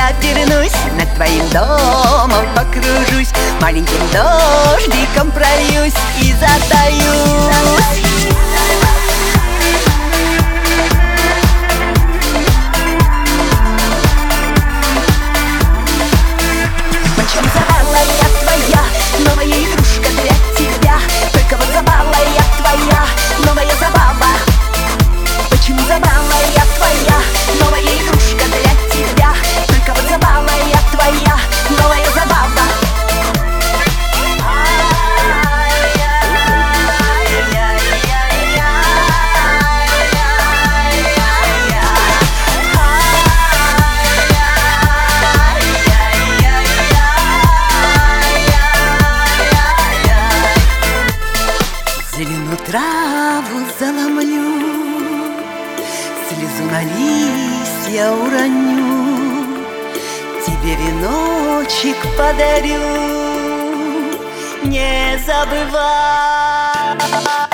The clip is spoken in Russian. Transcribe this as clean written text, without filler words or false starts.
я вернусь, над твоим домом покружусь, маленьким дождиком прольюсь и затаюсь. Почему забава я твоя, новая игрушка для тебя? Только вот забава я твоя, новая забава. Почему забава я твоя, новая игрушка для тебя? Только вот забава я твоя, новая забава. Зеленую траву заломлю, слезу на листья уроню, тебе веночек подарю, не забывай.